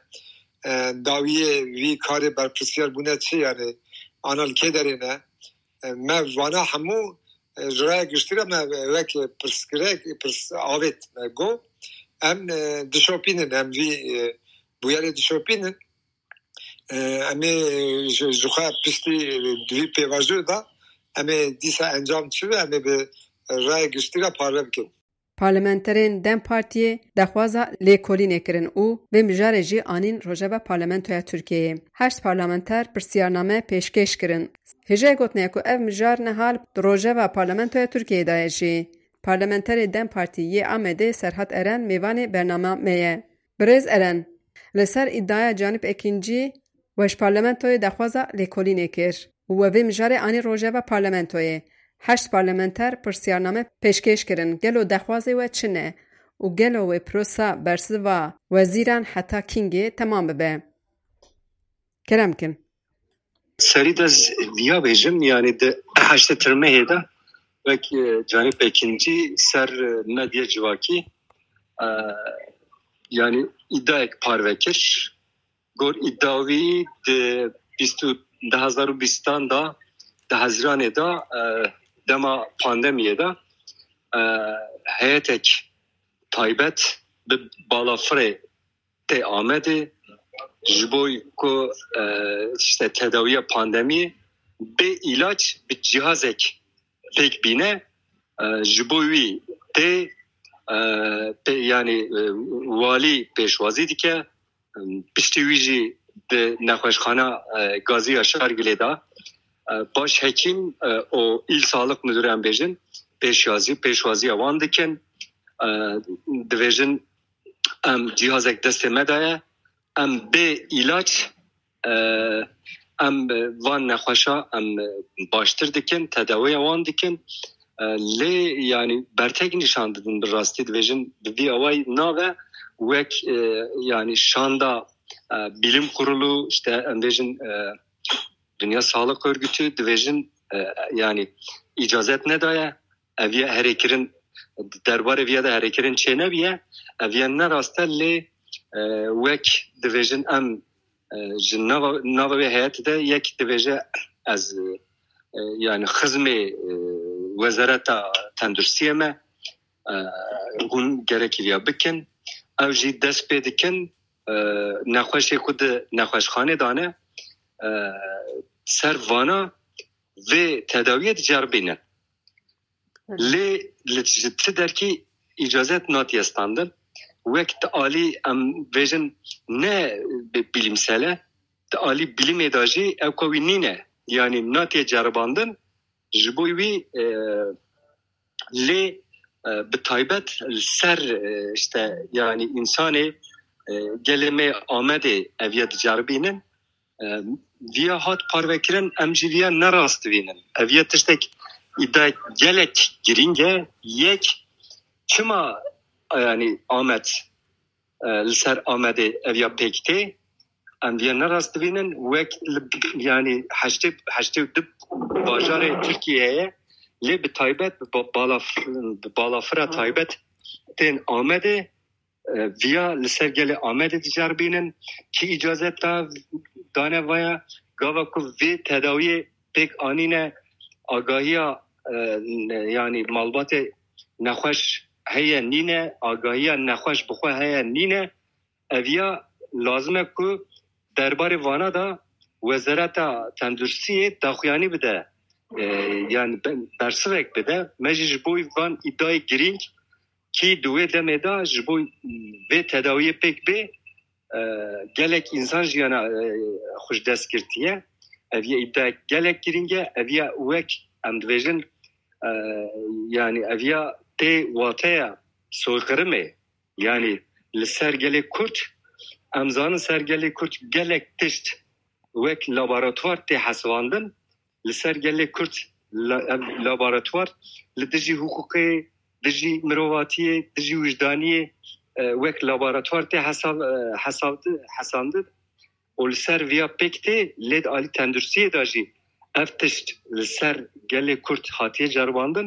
داویه وی کار برپرسیار بونه چی یعنی آنال که داره نه ما وانا همو جرای گشتیره ما وک پرس آوت گو ام دشوپینن ام وی بویال دشوپینن امی جوخه پستی دوی پیواجو دا امی دیسا انجام چیده امی به رای گشتیره پاره بکن. پارلمانترین دم پارتیه دخوازا لیکولینه کرن او به مجاره جی آنین روژه پارلمانتویا ترکیه. 8 پارلمانتر پرسیارنامه پیشکش کرن. هجه گوتنه که اف مجار نهال روژه و پارلمانتویا ترکیه دایجی. پارلمانتر دم پارتیه آمده سرحت ارن میوان برنامه میه. برز ارن. لسر ادعای جانب اکنجی وش پارلمانتوی دخوازا لیکولینه کر. و به مجاره آنین روژه و پارلمانتویه. 8 پارلمانتر پرسیارنامه پیشکش کرن گلو دخوازی و چنه و گلو و پروسا برسد و وزیران حتی کینگی تمام ببه. کرم کن. سری دز ویا بیجم یعنی ده 8 ترمه هیده وک جانب اکنجی سر مدیا جواکی یعنی ادعای پاروکر گور ادعاوی ده 2020 دا ده هزران دا دما پاندمیه دا هیتک تایبت به بالافره ته آمده جبوی که تداوی پاندمی به علاج به جهازک فکر بینه جبوی ته یعنی والی پیشوازی دی که پشتیویجی ده نخوشخانه گازی اشار گلیده باش حکیم او ایل سالک müdürü بیجن پیشوازی اوان دکن دویژن ام جهازک دست مدایه ام به علاج ام وان نخوشا ام باشتر دکن تداوی اوان دکن لی یعنی برتگ نشان دادن براستی دویژن بی اوای ناوه وک یعنی شاندا bilim kurulu işte بیجن Dünya Sağlık Örgütü division yani icazet ne daya eviye hareketin derbar eviye de hareketin çene biye eviyenler astelli vek division am nava ve hayat da yek division az yani hizme wezareta tendürsiyeme gun gerekiyor bikin evji dest pedikin نخوشی خود نخوشخانه دانه سر وانا و تداویت جربینه لجت درکی اجازت ناتی استاندن وقت عالی ام ویژن نه bilimsele عالی bilim اداجی او کوی نینه yani ناتی جرباندن جبوی لی به تایبت سر işte yani insani geleme amede eviyat carbinin via hat parvekiren emjiviya narastvinin eviyat istek ida gelek giringe yek çima yani amet ser amede eviyat pekte emviya narastvinin vek yani haşte dip bajare Türkiye'ye le bir taybet balafra taybet ten amede via لسرگل آمده تجربینن که اجازت دانه ویا گاوا کو وی تداوی پک آنینه آگاهی یعنی مالبات نخوش هیا نینه آگاهی نخوش بخواه هیا نینه اویا لازمه کو دربار وانا دا وزارت تندرسی داخویانی بده yani برسوک بده مجیش بوی وان ادای گرینگ ki duve demeda jibo ve tedaviye pek be gelek insan jiyana hoş dest kirtiye eviye iddia gelek giringe eviye vek em dvejin yani eviye te wataya soykırımı yani li sergeli kurt emzanı sergeli kurt gelek tişt vek laboratuvar te hasvandın li sergeli kurt laboratuvar li dici hukuki دجی مرواتیه دجی وجدانیه وک لابراتوار ته حسابد اولسر ویا پکته لید آلی تندرسیه داجی افتشت لسر گله کرد خاطیه جرباندن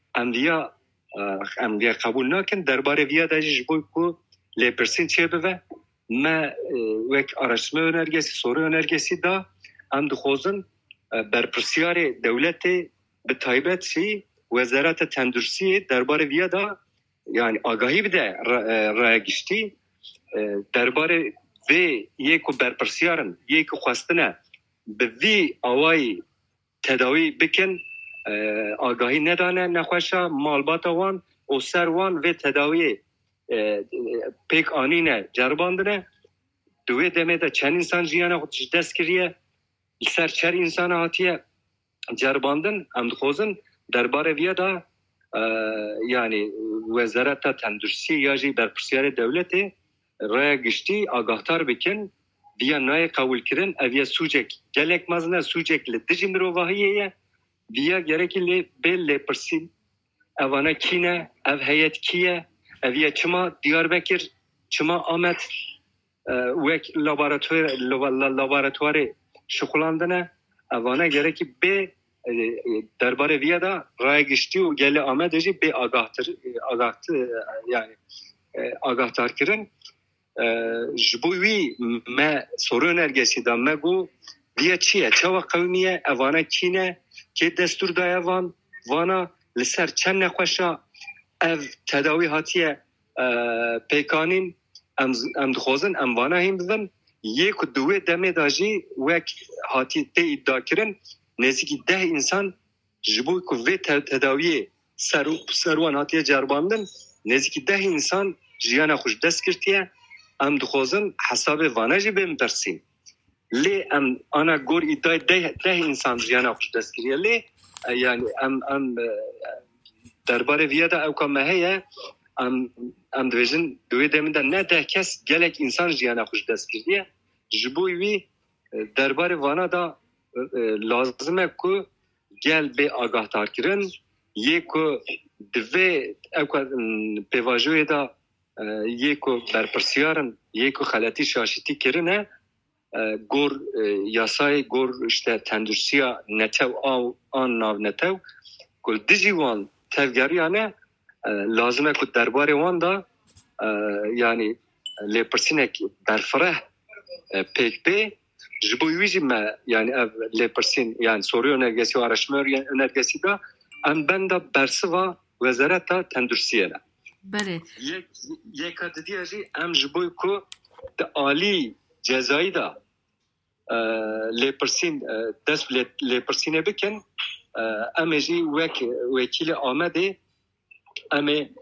ام ویا قبول نکن درباره ویا داجی جبوی کو لیپرسین چه بوه ما وک araştırma önergesi soru önergesi da ام دخوزن بر پرسیار دولت به تایبت شی وزارت تندرسی درباره ویا دا yani آگاهی بده رای گشتی درباره وی یکو برپرسیارن یکو خواستنه به وی آوای تداوی بکن آگاهی ندانه نخوشه مالبات وان و سر وان و تداوی پیک آنینه جرباندنه دوی دمه دا چند انسان جیانه خودش دست کریه سر چر انسان هاتیه جرباندن ام دخوزن درباره ویا دا yani وزارت تندرسی یا جی برپرسیار دولتی رای گشتی آگاهتر بکن بیا نای قبول کردن اویا سوجک گلک مزنه سوجک لدجی مروواهیه بیا گرکی لی پرسین اوانا کینه او هیئت کیه اویا چما دیاربکر چما آمد وک لاباراتوار شغلاندنه اوانا گرکی به درباره ویا دا رای گشتی و گل آمده جی به آگاهتر کردن جبوی ما سورون ارگسی دا مگو بیا چیه چوا قومیه اوانا کینه که دستور دای وانا لسر چند نخوشا او تداوی هاتیه پیکانین ام دخوزن ام وانا هم بدن یک و دوی دمه داجی وک هاتی تی ادعا کرن نزدیکی 10 انسان جبوی که وی تداوی سروان هاتیه جرباندن نزدیکی 10 انسان جیانا خوش دست کرتیه ام دخوزن حساب وانا جی بیم پرسیم لی ام آنا گور ادعای 10 انسان جیانا خوش دست کریه لی یعنی ام درباره ویا دا اوکا مهیه ام دویجن دوی دمینده نه 10 کس گلک انسان جیانا خوش دست کریه جبوی وی درباره وانا دا لازمه که گل به آگاهتر کرن یکو دوی اوکا پیواجوی دا یکو برپرسیارن یکو خلاتی شاشتی کرنه گور یاسای گور işte تندرسیا نتو آن ناو نتو کل دیجی وان تفگریانه لازمه که درباره وان دا yani لپرسینک برفره پیک پی جبوی ویجی ما yani لپرسین yani soruyor önergesi araştırma önergesi da ام benda برسوا وزارت تندرسیه بله یک دیگه جی ام جبوی کو د عالی جزایی دا لپرسین دست لپرسینه بکن ام جی وکیل آمده ام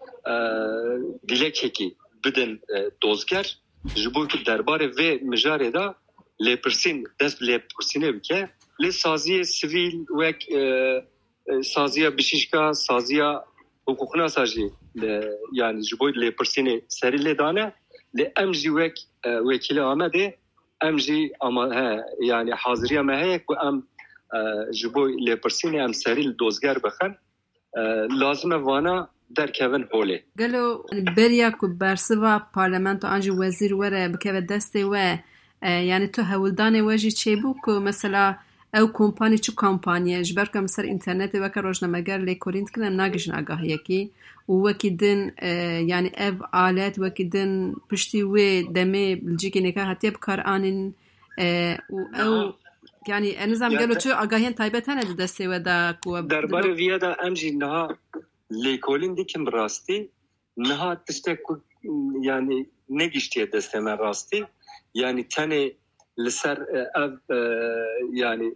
دیلک کی بدن دوزگر جبوی که درباره و مجاره دا لپرسین دست لپرسینه بکن لی سازی سیویل وک سازی بشیشکا سازی حقوقنا سازی yani جبوی لپرسینه سری لدانه لی ام جی وکیل آمده ام جی yani حاضری ام هیک و ام جبوی لپرسینه ام سری دوزگر بخن لازمه وانا در کوین هوله گلو بریا کو برسوا پارلمانتو انجی وزیر وره بکوه دسته و yani تو هولدان وجی چه بو که مثلا او کمپانی چو کمپانیه جبر که مثلا اینترنت وکر روشنامه‌گر لیکورینت کنن ناگشن آگاهیه کی و وکی دن yani ev alet وکی دن پشتی و دمه بلژیکی نکه هتیه بکار آنین و او yani enizam gelo tu آگاهیان تایبت هنه دسته و دا کو درباره ویا دا امجی نه لیکولین دیکم راستی نه تشته کو yani نگشتیه دسته من راستی yani تنه لسر yani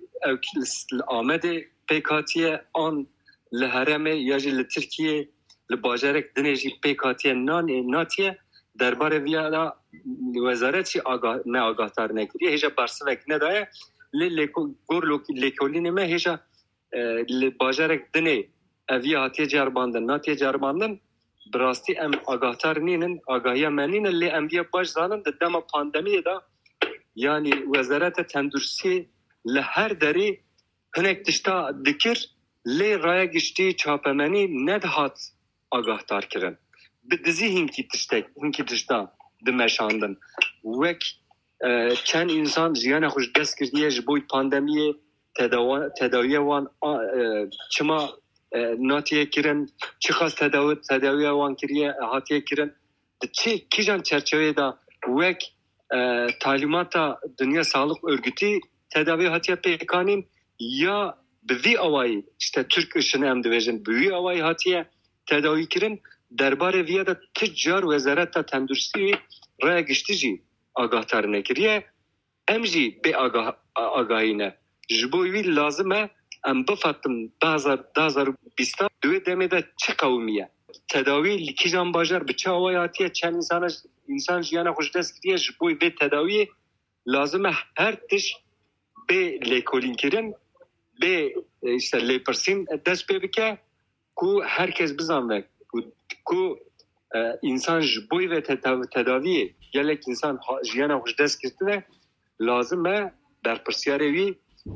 آمده پیکاتیه آن لحرمه یا جی لترکیه لباجرک دنجی پیکاتیه ناتیه درباره ویالا وزارتی نه آگاهتر نکریه هیچ برسوک نداره گور لیکولین ما هیچ لباجرک دنه اویا هاتیه جرباندن ناتیه جرباندن براستی ام آگاهتر نینن آگاهی منینن لی ام بیا باش زانن دم پاندمیه دا yani وزارت تندرسی لهر دری هنک تشتا دکر لی رای گشتی چاپمنی ندهات آگاهتر کرن بدزی هنکی تشتا دمشاندن وک چند انسان زیان خوش دست کردیه جبوی پاندمیه تداویه وان چما ناتیه کرن چی خواست تداویه وان کریه هاتیه کرن چی کیجان چرچوه دا وک تعلیمات Dünya Sağlık Örgütü tedavi hatiye pekanin ya بوی اوای işte Türk ışını em dibêjin bûyî awayî hatiye tedawî kirin derbarê vîya de ticcar Wezareta Tenduristî raya giştî jî agahdar nekiriye em jî bê agahî ne ji bo wî lazim e em bifatin 2020 duê demê de çi qewmî ye tedawî li kîjan bajar bi çi awayî hatiye çend insan jiyana xwe ji dest kiriye ji bo vê tedawiyê lazim e her tişt bê lêkolîn kirin bê işte lêpirsîn dest pê bike ku herkes bizanve ku insan ji bo vê tedaviyê gelek insan jiyana xwe ji dest kirtine lazim e berpirsyarê wî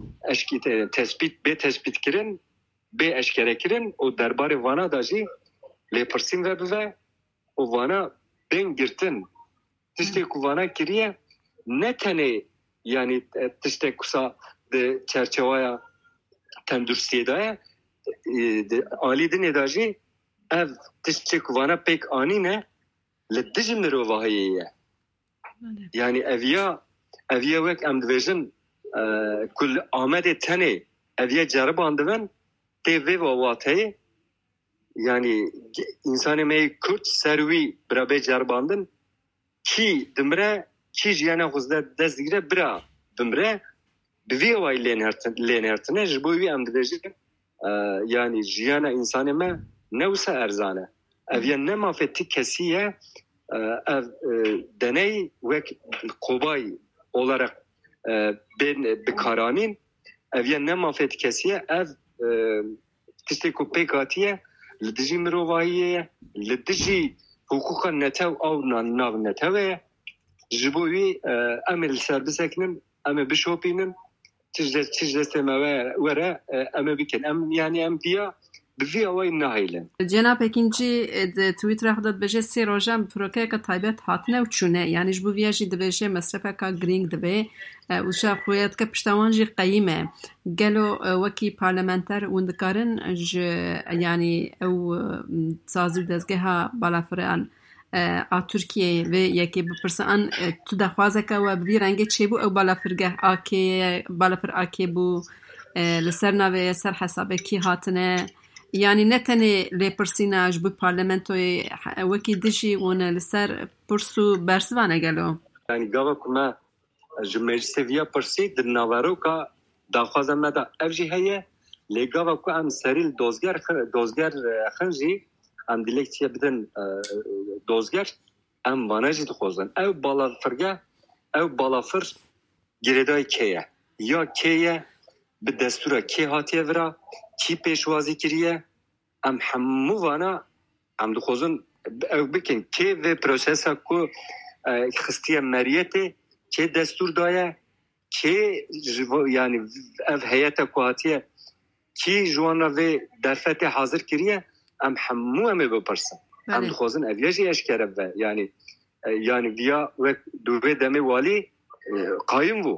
tespît kirin bê eşkere kirin û derbarê vana da jî lêpirsîn vebive û vana bên girtin tiştê ku vana kiriye ne tenê yani tiştek kusa de çerçevaya tenduristiyê de alî dinê de jî ev tiştê ku vana pêk anîne li dijî mirovahiyê ye yani eviya wek em dibêjin ku li Amedê tenê eviya ceriban dibin tê vê wateyê yani insanê me Kürt ser wî birabê ceribandin kî dimire kî jiyana xwe dest digire bira bimre bi vî awayî lênertine ji bo wî em dibêjin yani jiyana insanê me ne wisa erzan e eviya ne mafê ti kesî ye ev deney wek kobayî olarak bên bikaranîn eviya ne mafê ti kesî ye ev tiştê ku pêk hatiye li dijî mirovahiyê ye li dijî hukuka netew ew nav netewê ye ji bo wî em ê li ser bisekinin em ê bişopînin tij destê me were em ê bikin em vîya bi vî awayî nahêlin. Cenab Ekincî di Twitterê xwe de dibêje sê rojan projeyeka taybet hatine û çûne yanî ji bo vîya jî dibêje mesrefeka girîng dibe û şaxuya dike pişta wan jî qeyîm e gelo wekî parlamenter hûn dikarin ji yanî ew sazî û dezgeha balafiran a Tirkiyeyê vê yekê bipirsin tu dexwazeka we bi vî rengê çêbû ew balafirgeh balafir AK bû li ser navê ser hesabekî hatine yani ne tenê lêpirsîna ji bo parlamentoyê wekî dijî hûn li ser pirs û bersivan e gelo yani gava ku me ji meclisê vîya pirsî di naveroka daxwaza me de ev jî heye lê gava ku em serî li dozger xin jî em dilekçiye bidin dozger em vana jî dixwazin ew balafirgeh ew balafir girêdayê kê ye ya kê ye bi destûra kê hatiye vira kî pêşwazî kiriye em hemû vana em dixwazin ew bikin kê vê prosesa ku xistiye meriyetê kê destûr daye kê yani ev heyete ku hatiye kî ji wan re vê derfetê hazir kiriye em hemû em ê bipirsin em dixwazin ev ya jî eşkere be yani vîya wek dûvê demê walî qayîm bû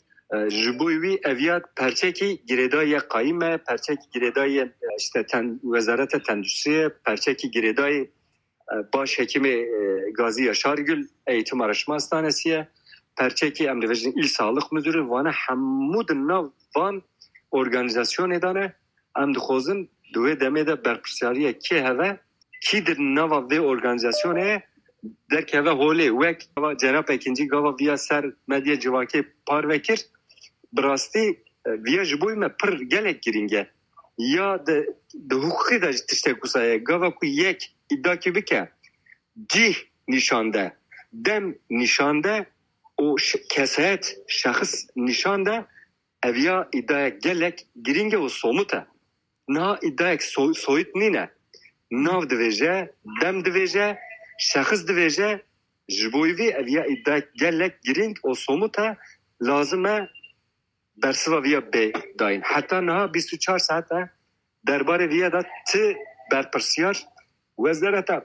ji bo wî eviya perçekî girêdayê qayîm e perçekî girêdayê işte Wezareta Tenduristiyê perçekî girêdayê baş hekîmê Gazî Yaşargil Eğitim Araştırma Hastanesiye perçekî em dibêjin İl Sağlık Müdürü vana hemû di nav van organizasyonê de ne em dixwazin duwê demê de berpirsyariye kê heve kî di nava vê organizasyonê derkeve holê wek Cenab Ekincî gava vîya ser medya civakê par vekir bi rastî vîya ji bo me pir gelek girîng e ya di hukukê de tiştek wisa ye gava ku yek îddiakî bike cih nîşande dem nîşande û kesayet şahs nîşande eviya îddayek gelek girîng e û somut e niha îddayek soyut nîne nav dibêje dem dibêje şahs dibêje ji bo wî eviya îddayek gelek girîng û somut e lazim e bersiva vîya bê dayîn heta niha 24 saet e derbarê vîya da ti berpirsiyar Wezareta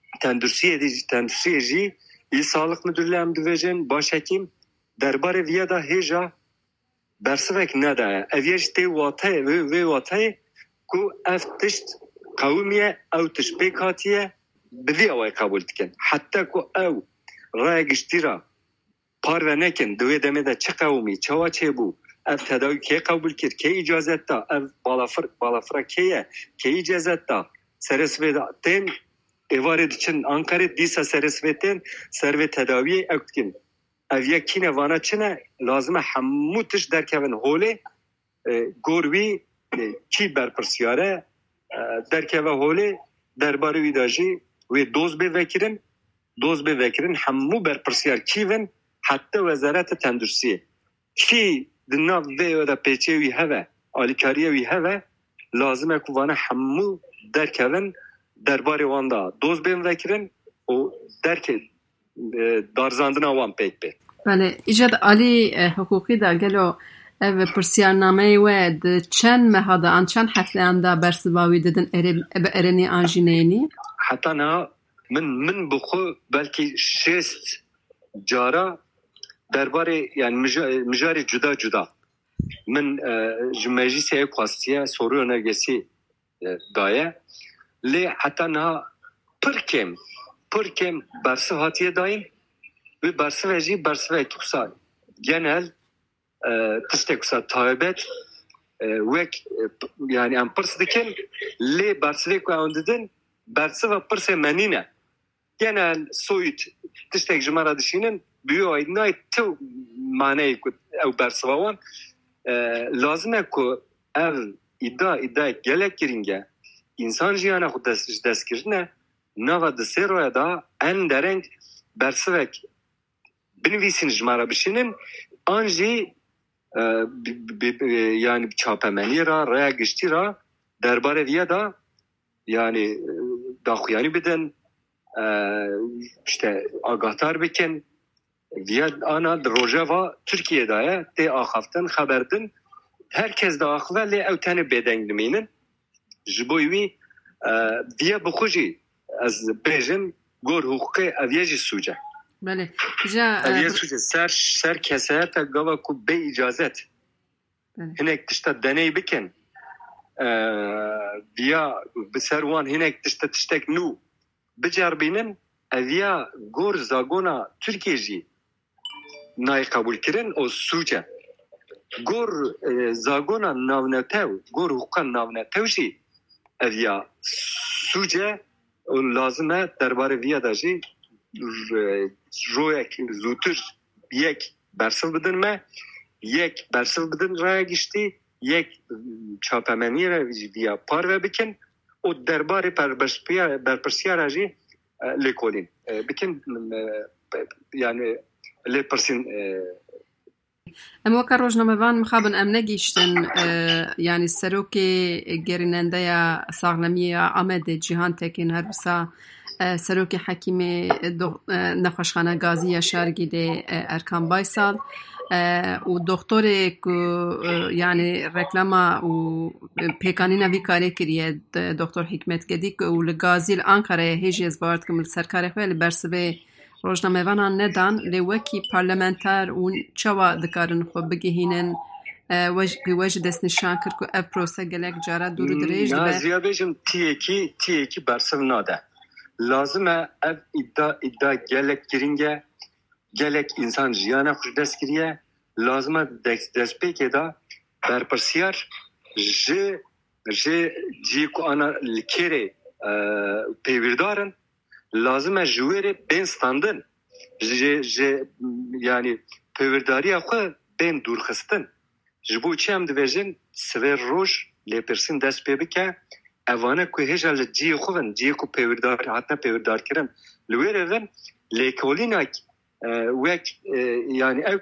Tenduristiyê jî İl Sağlık Müdürlüğü em dibêjin başhekîm derbarê vîya da hêja bersivek nedaye ev yê jî tê wê wateyê ku ev tişt qewmiye ew tişt pêk hatiye bi vî awayî qebûl dikin heta ku ew raya giştî ra par ve nekin di wê demê de çi qewmî çawa çêbû ev tedavi kê kabul kir, kê icazet da, ev balafira kê icazet da, seresve da tên evarê diçin Ankarê dîsa seresve tên servê tedaviyê ew dikin. Ev yekîne vana çi ne? Lazim e hemû tişt derkevin holê gor wî çî berpirsiyare derkeve holê derbarê wî de jî wê doz bê vekirin hemû berpirsiyar kîvin heta Wezareta Tenduristiyê. Kî di nav vê de pêçê wî heve, alîkariya wî heve, lazim e ku vana hemû derkevin derbarê wan da doz bên vekirin û derkê darzandina wan pêk bê. Bele, îca di alî hukukî de gelo ev pirsiyarnameyê we di çend meha de an çend hefteyan da bersiva wî didin bi erenî an jî neyînî? Heta niha min bi xwe belkî 6 cara derbarê yani mijarê cuda min ji meclîsê ew xwastiye soru önergesî daye lê heta niha pir kêm bersiv hatiye dayîn ve bersivê jî bersivekî wisa genel tiştek wisa taybet wek yani em pirs dikin lê bersivê ku ew didin bersiva pirsê menîne genel soyut tiştek ji me re dişînin büyü nayê ti maneyê ku ew bersiva wan lazim e ku ev îddia gelek giring e însan jiyana xwe destgirine nava di sê roya da en dereng bersivek binivîsîn ji me re bişînin an jî yani çapemenî ra raya giştî ra derbarê vî da yani daxuyanî bidin işte agahdar bikin vî ana di rojeva Tirkiyeyê de ye tê axaftin xeberdin herkes de axive lê ew tenê bêdeng dimînin ji bo wî vî bi xwe jî ez bêjim gor hukukê ev yê jî sûce. Bele, ev yê sûce ser kesayeta gava ku bê icazet hinek tişta deney bikin vîya bi ser wan hinek tişta tiştek nû bicarbînin ev ya gor zagona Tirkiye jî nayê kabul kirin o sûce. Gor zagona navnetew, gor hukuka navnetew jî ev ya sûce lazim e derbarê vîya da jî royek zûtir yek bersiv bidin me yek bersiv bidin raya giştî yek çapemenî re vîya parve bikin o derbarê berpirsiyara jî lêkolîn bikin yani lêpirsîn. Em weka rojnamevan mixabin em negîştin yani serokê gerînendeya saxlemiya Amedê Cîhan Tekên her wisa serokê hekîmê nexweşxana Gazî ya Şergîlê Erkan Baysal û doktorê ku yani reklama û pêkanîna vî karê kiriye Doktor Hikmet Gedîk û li Gazî li Ankarayê hêjî ez bawer dikim li serkarê xwe li bersivê rojnamevanan nedan lê wekî parlamenter û çawa dikarin xwe bigihînin we jî destnîşan kir ku ev prose gelek cara dûr û dirêj dibe. Naziya bêjim tiyekî bersiv nade. Lazim e ev îddia gelek giring e gelek însan jiyana xwe dest kiriye lazim e destpêkê da berpirsiyar ji cî ku ana li kêrê pêwîrdarin lazim e ji wêrê bên standin ji yani pêwîrdariya xwe bên dûrxistin ji bo çi em dibêjin sivê roj lêpirsîn dest pê bike evane ku hêja li ciyê xwe bin ciyê ku pêwîrdar hatine pêwîrdarkirin li wêrê bin lêkolînek wek yani ew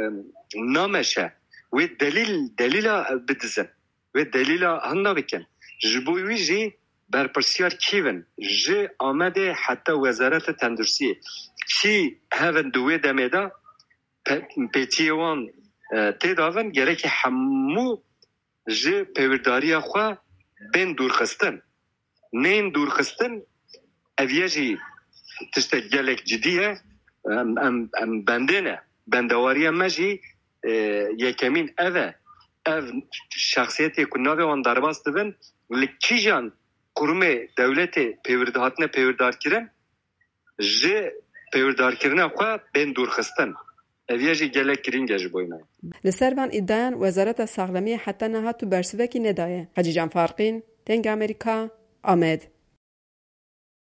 nameşe wê delîla bidizin wê delîla hin nabikin ji bo wî jî berpirsiyar kîvin ji Amedê heta Wezareta Tenduristiyê çî hevin di wê demê de pêtiyê wan têdavin gerekî hemû ji pêwîrdariya xwe bên dûrxistin neyên dûrxistin ev yê jî tiştek gelek cidî ye em bendê ne bendewariya me jî yekemîn ev e ev şexsiyetê ku navê wan derbas dibin li kîjan kurumê devletê hatine pêwîrdarkirin ji pêwîrdarkirina xwe bên dûrxistin اویجی گلک کرینگه جبوینه. لسر وان ادعان وزارت ساغلمی حتی نهاتو برسوکی ندایه. حجی جان فارقین، دنگ امریکا، آمد.